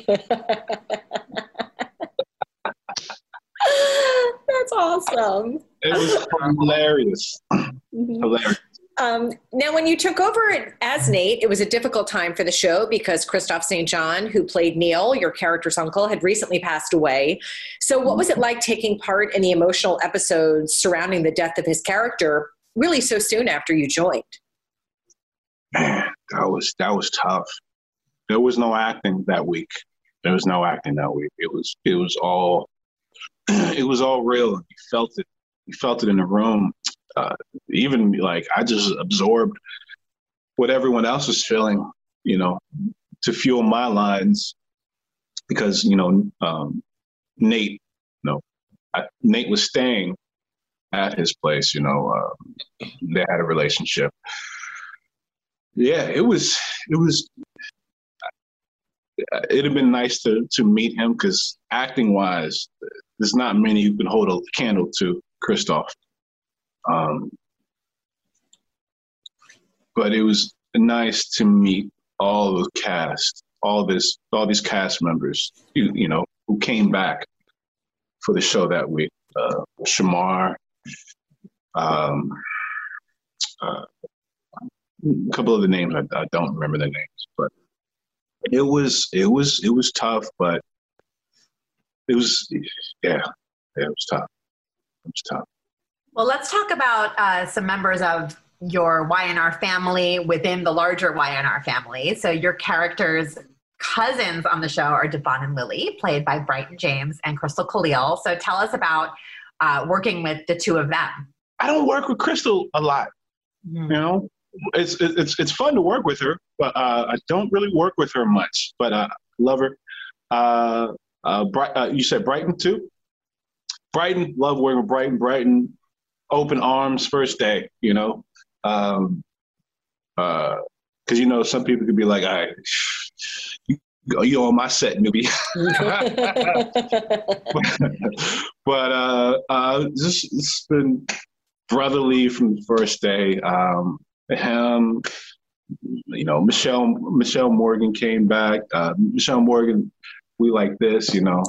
That's awesome. It was hilarious. Mm-hmm. Hilarious. Now, when you took over as Nate, it was a difficult time for the show because Christophe St. John, who played Neil, your character's uncle, had recently passed away. So what was it like taking part in the emotional episodes surrounding the death of his character really so soon after you joined? Man, that was tough. There was no acting that week. It was all real. You felt it. You felt it in the room. Even like I just absorbed what everyone else was feeling, to fuel my lines, because Nate was staying at his place. They had a relationship. Yeah, it'd have been nice to meet him, because acting wise, there's not many who can hold a candle to Christophe. But it was nice to meet all the cast, all these cast members, who came back for the show that week. Shamar, a couple of the names I don't remember the names, but it was tough, but it was tough. It was tough. Well, let's talk about some members of your YNR family within the larger YNR family. So your characters' cousins on the show are Devon and Lily, played by Brighton James and Crystal Khalil. So tell us about working with the two of them. I don't work with Crystal a lot. It's fun to work with her, but I don't really work with her much. But I love her. You said Brighton too? Brighton, love working with Brighton. Brighton, open arms first day, because some people could be like, all right, you on my set, newbie. but it's been brotherly from the first day. Him, Michelle Morgan came back. Michelle Morgan, we like this,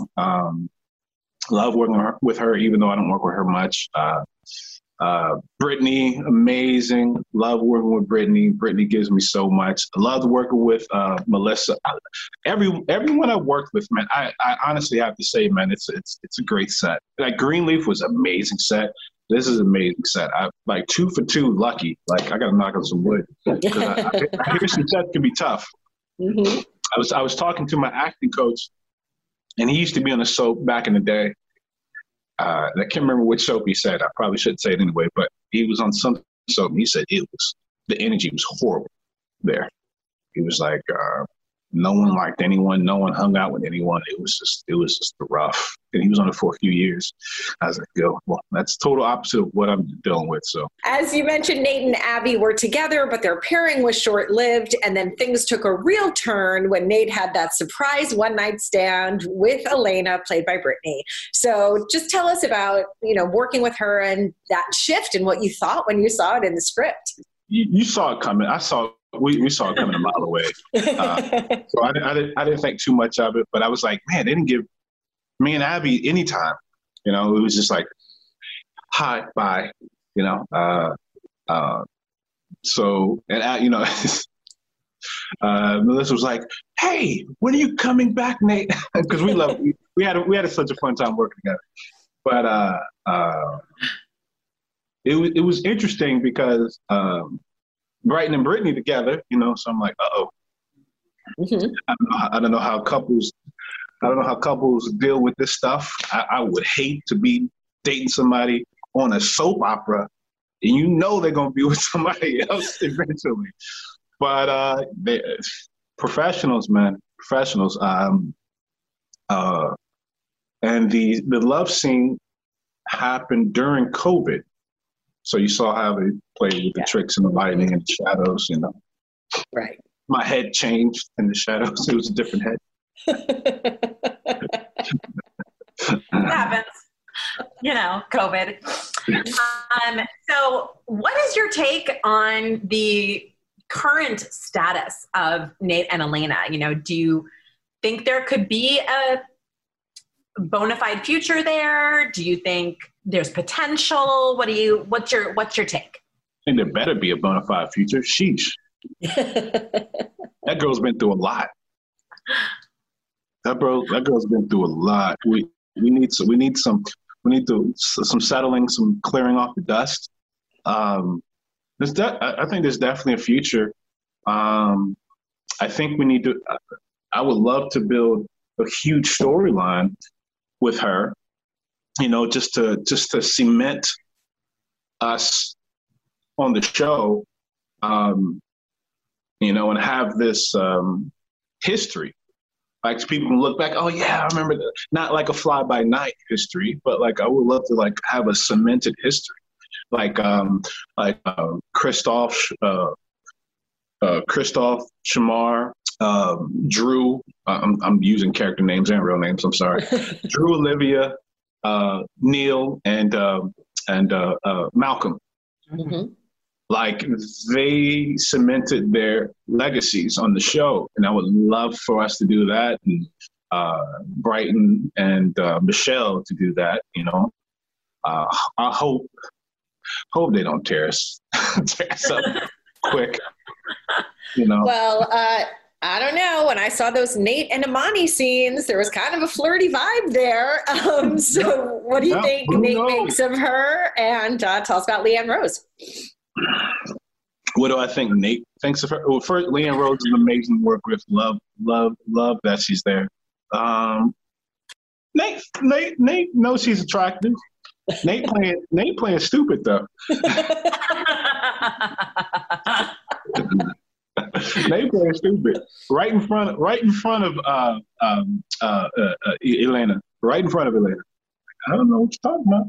love working with her, even though I don't work with her much. Brittany, amazing. Love working with Brittany. Brittany gives me so much. I love working with Melissa. Everyone I worked with, man, I honestly have to say, man, it's a great set. Like Greenleaf was an amazing set. This is an amazing set. I like 2 for 2 lucky. Like I got to knock on some wood. I hear some sets can be tough. Mm-hmm. I was talking to my acting coach, and he used to be on a soap back in the day. I can't remember which soap he said. I probably shouldn't say it anyway, but he was on some soap, and he said the energy was horrible there. He was like, no one liked anyone. No one hung out with anyone. It was just rough. And he was on it for a few years. I was like, well, that's total opposite of what I'm dealing with. So, as you mentioned, Nate and Abby were together, but their pairing was short-lived. And then things took a real turn when Nate had that surprise one-night stand with Elena, played by Brittany. So just tell us about, working with her and that shift and what you thought when you saw it in the script. You saw it coming. We saw it coming a mile away. So I didn't think too much of it, but I was like, man, they didn't give me and Abby any time. It was just like, hi, bye. So, and Melissa was like, hey, when are you coming back, Nate? Because we had such a fun time working together. But it was interesting because Brighton and Brittany together, so I'm like, uh-oh. Mm-hmm. I don't know how couples deal with this stuff. I would hate to be dating somebody on a soap opera, and they're going to be with somebody else eventually. But they professionals, man, professionals. And the love scene happened during COVID. So you saw how they played with the tricks and the lighting and the shadows, Right. My head changed in the shadows. It was a different head. It happens. COVID. So what is your take on the current status of Nate and Elena? Do you think there could be a bona fide future there? Do you think there's potential? What's your take? And there better be a bona fide future. Sheesh. That girl's been through a lot. That girl's been through a lot. We need some settling, some clearing off the dust. I think there's definitely a future. I think we need to. I would love to build a huge storyline with her. Just to cement us on the show. And have this history. Like people can look back, oh yeah, I remember that. Not like a fly-by-night history, but like I would love to like have a cemented history. Like Christoph Shamar, Drew. I'm using character names and real names. I'm sorry. Drew, Olivia, Neil, and Malcolm. Mm-hmm. Like they cemented their legacies on the show, and I would love for us to do that, and Brighton and Michelle to do that. I hope they don't tear us up quick. Well, I don't know. When I saw those Nate and Imani scenes, there was kind of a flirty vibe there. So, what do you think Nate makes of her? And tell us about Leanne Rose. What do I think Nate thinks of her? Well, first, Leanne Rose is amazing to work with. Love that she's there. Nate knows she's attractive. Nate playing stupid though. Nate playing stupid right in front of Elena. Right in front of Elena. I don't know what you're talking about.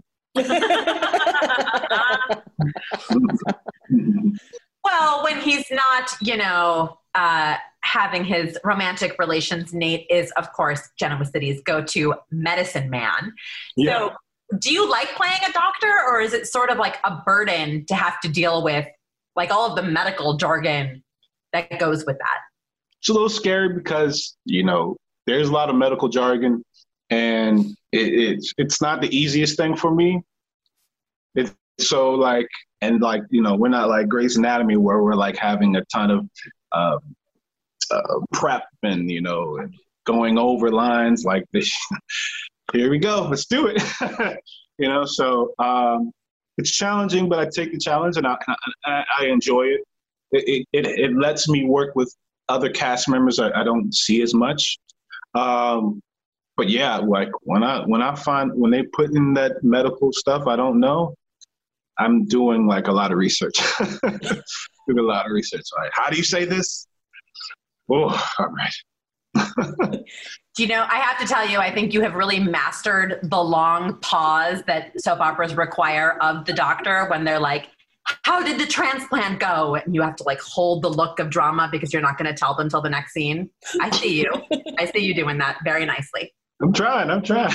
Well, when he's not, having his romantic relations, Nate is, of course, Genoa City's go-to medicine man. Yeah. So do you like playing a doctor, or is it sort of like a burden to have to deal with like all of the medical jargon that goes with that? It's a little scary because, there's a lot of medical jargon, and it's not the easiest thing for me. It's so like, we're not like Grey's Anatomy where we're like having a ton of prep and, and going over lines like this. Here we go. Let's do it. So it's challenging, but I take the challenge and I enjoy it. It lets me work with other cast members I don't see as much. But yeah, like when they put in that medical stuff I don't know, I'm doing like a lot of research. Like, how do you say this? Oh, all right. I have to tell you, I think you have really mastered the long pause that soap operas require of the doctor when they're like, how did the transplant go? And you have to like hold the look of drama because you're not going to tell them till the next scene. I see you. I see you doing that very nicely. I'm trying. I'm trying.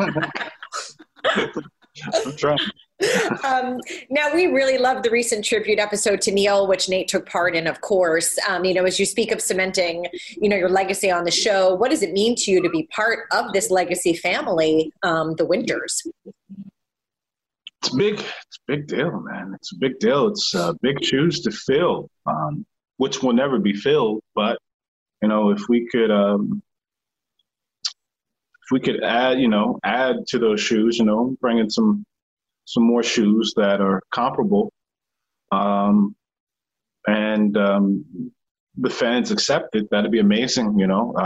Now, we really loved the recent tribute episode to Neil, which Nate took part in, of course. As you speak of cementing, your legacy on the show, what does it mean to you to be part of this legacy family, the Winters? It's a big deal, man. It's a big deal. It's big shoes to fill, which will never be filled. But, if we could add to those shoes, bring in some more shoes that are comparable, and the fans accept it, that'd be amazing.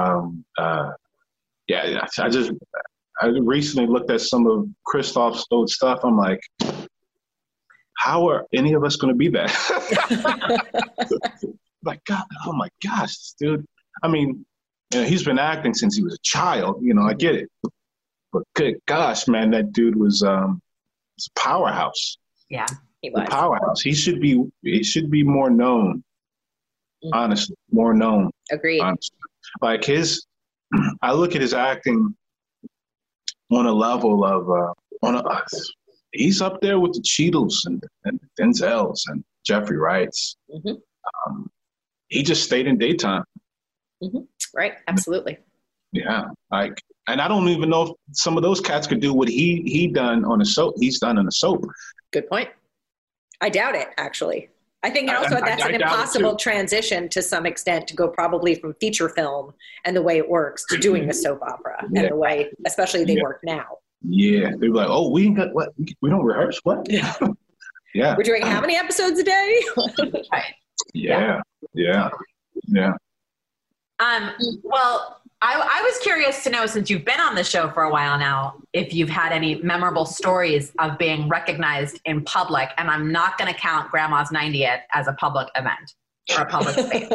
I recently looked at some of Christoph's old stuff. I'm like, how are any of us going to be that? Like, God, oh my gosh, dude. I mean, he's been acting since he was a child. I get it, but good gosh, man, that dude was a powerhouse. Yeah, he was a powerhouse. He should be more known. Mm-hmm. Honestly, more known. Agreed. Honestly. Like I look at his acting on a level of he's up there with the Cheadles and Denzels and Jeffrey Wrights. Mm-hmm. He just stayed in daytime. Mm-hmm. Right. Absolutely. Yeah. And I don't even know if some of those cats could do what he done on a soap. He's done on a soap. Good point. I doubt it, actually. I think also that's an impossible transition to some extent to go probably from feature film and the way it works to doing a soap opera and the way, especially they work now. Yeah. They were like, oh, we ain't got what? We don't rehearse? What? Yeah. Yeah. We're doing how many episodes a day? Right. Yeah. Well, I was curious to know, since you've been on the show for a while now, if you've had any memorable stories of being recognized in public. And I'm not going to count Grandma's 90th as a public event or a public space.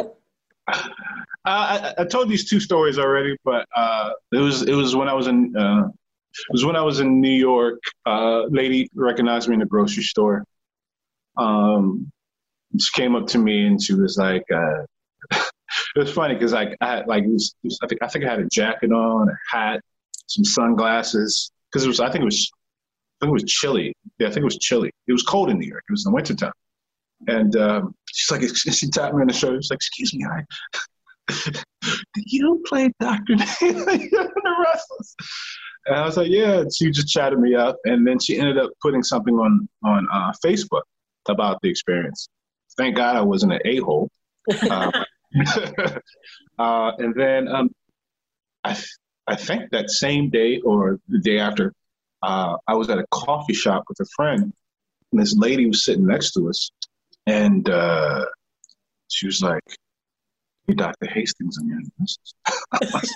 I told these two stories already, but it was when I was in New York. Lady recognized me in the grocery store. She came up to me and she was like, it was funny because I had I think I had a jacket on, a hat, some sunglasses, because I think it was chilly. Yeah, I think it was chilly. It was cold in New York. It was in the wintertime. And she's like, she tapped me on the shoulder. She's like, excuse me, you play Dr. the Restless? And I was like, yeah. And she just chatted me up, and then she ended up putting something on Facebook about the experience. Thank God I wasn't an a-hole. And then I think that same day or the day after, I was at a coffee shop with a friend, and this lady was sitting next to us, and she was like, "Hey, Dr. Hastings, I'm your nurse."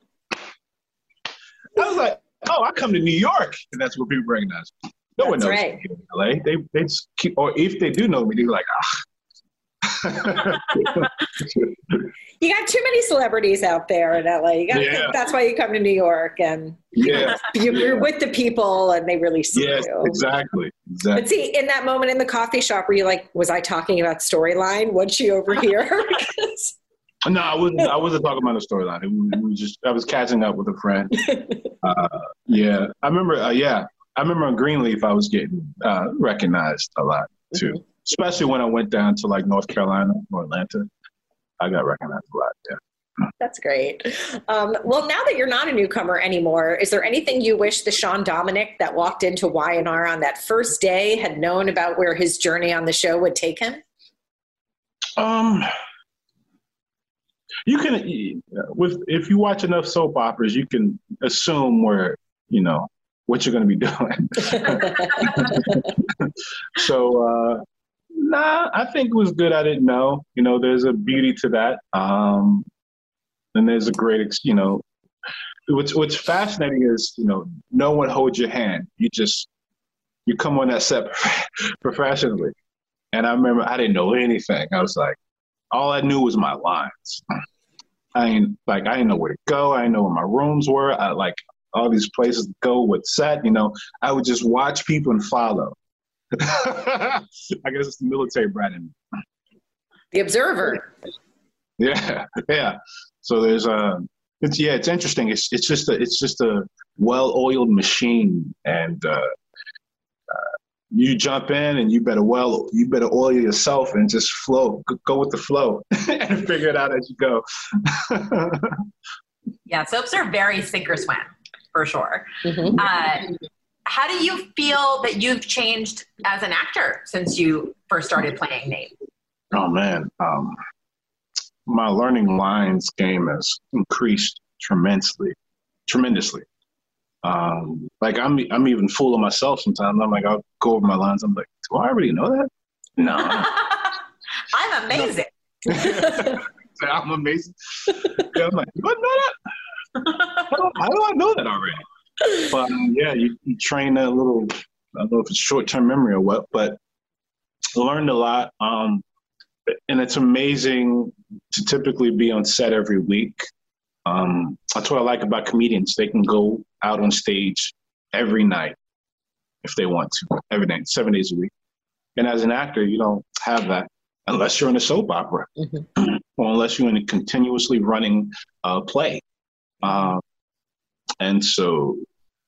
I was like, "Oh, I come to New York, and that's where people recognize me. No one knows me in LA. They just keep, or if they do know me, they're like, ah." You got too many celebrities out there in LA. That's why you come to New York, and you're with the people, and they really see you. Exactly. But see, in that moment in the coffee shop, were you like, was I talking about storyline? Was she over here? No, I wasn't talking about a storyline. I was catching up with a friend. I remember. I remember on Greenleaf, I was getting recognized a lot too. Mm-hmm. Especially when I went down to like North Carolina or Atlanta, I got recognized a lot. Yeah. That's great. Well, now that you're not a newcomer anymore, is there anything you wish the Sean Dominic that walked into Y&R on that first day had known about where his journey on the show would take him? You can, if you watch enough soap operas, you can assume where, what you're going to be doing. So, I think it was good. I didn't know. There's a beauty to that. And there's a great, what's fascinating is, no one holds your hand. You come on that set professionally. And I remember I didn't know anything. I was like, all I knew was my lines. I didn't know where to go. I didn't know where my rooms were. I like all these places to go with set, I would just watch people and follow. I guess it's the military brat in me. The observer. Yeah. So there's it's interesting. It's just a well-oiled machine, and you jump in and you better oil yourself and just flow. Go with the flow and figure it out as you go. Yeah, soaps are very sink or swim for sure. Mm-hmm. How do you feel that you've changed as an actor since you first started playing Nate? Oh man, my learning lines game has increased tremendously. Like I'm even fooling myself sometimes. I'm like, I'll go over my lines. I'm like, do I already know that? No. I'm amazing. I'm amazing. Yeah, I'm like, do I know that? How do I know that already? But you train that little, I don't know if it's short-term memory or what, but I learned a lot. And it's amazing to typically be on set every week. That's what I like about comedians. They can go out on stage every night if they want to, every night, 7 days a week. And as an actor, you don't have that unless you're in a soap opera, mm-hmm. or unless you're in a continuously running play. And so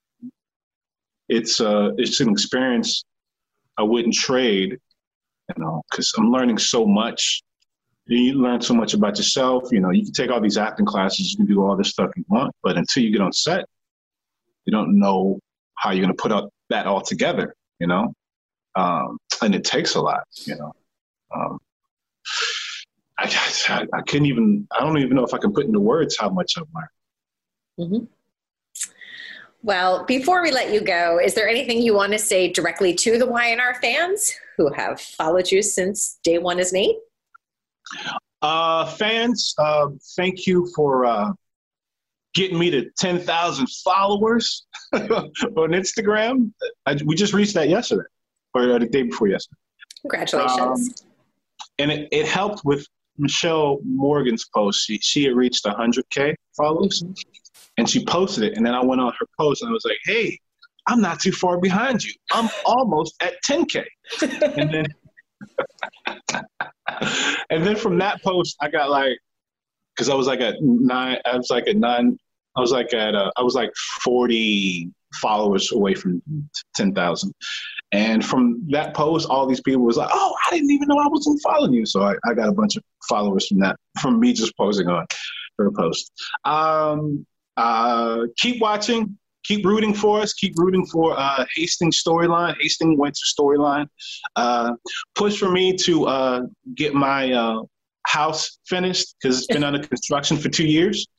it's an experience I wouldn't trade, because I'm learning so much. You learn so much about yourself. You can take all these acting classes, you can do all this stuff you want, but until you get on set, you don't know how you're going to put out that all together, and it takes a lot, I can't even, I don't even know if I can put into words how much I've learned. Mm-hmm. Well, before we let you go, is there anything you want to say directly to the YNR fans who have followed you since day one as Nate? Fans, thank you for getting me to 10,000 followers on Instagram. We just reached that yesterday, or the day before yesterday. Congratulations. And it helped with Michelle Morgan's post. She had reached 100K followers, and she posted it. And then I went on her post, and I was like, hey, I'm not too far behind you. I'm almost at 10K. And then from that post, I got because I was like 40 followers away from 10,000. And from that post, all these people was like, oh, I didn't even know I wasn't following you. So I got a bunch of followers from me just posting on her post. Keep watching, keep rooting for us, keep rooting for Hastings storyline, Hastings Winter storyline. Push for me to get my house finished because it's been under construction for 2 years.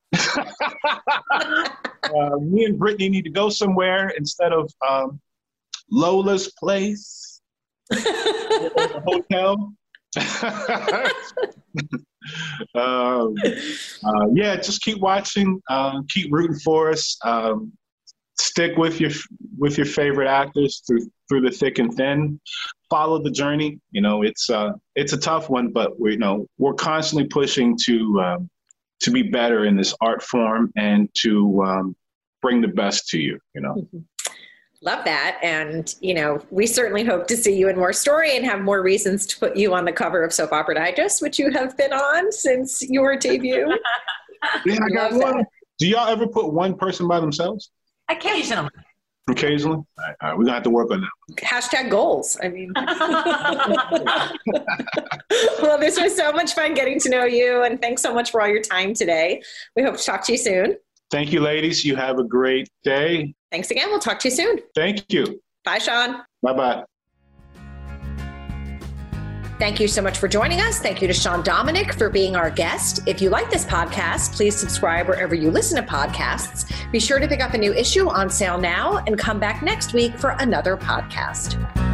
Me and Brittany need to go somewhere instead of Lola's place, a hotel. Just keep watching, keep rooting for us. Stick with your favorite actors through the thick and thin. Follow the journey. It's a tough one, but we're constantly pushing to be better in this art form and to bring the best to you. Mm-hmm. Love that. And, we certainly hope to see you in more story and have more reasons to put you on the cover of Soap Opera Digest, which you have been on since your debut. Yeah, I got one. Do y'all ever put one person by themselves? Occasionally. Occasionally? All right. We're going to have to work on that. Hashtag goals. I mean, well, this was so much fun getting to know you. And thanks so much for all your time today. We hope to talk to you soon. Thank you, ladies. You have a great day. Thanks again. We'll talk to you soon. Thank you. Bye, Sean. Bye-bye. Thank you so much for joining us. Thank you to Sean Dominic for being our guest. If you like this podcast, please subscribe wherever you listen to podcasts. Be sure to pick up a new issue on sale now and come back next week for another podcast.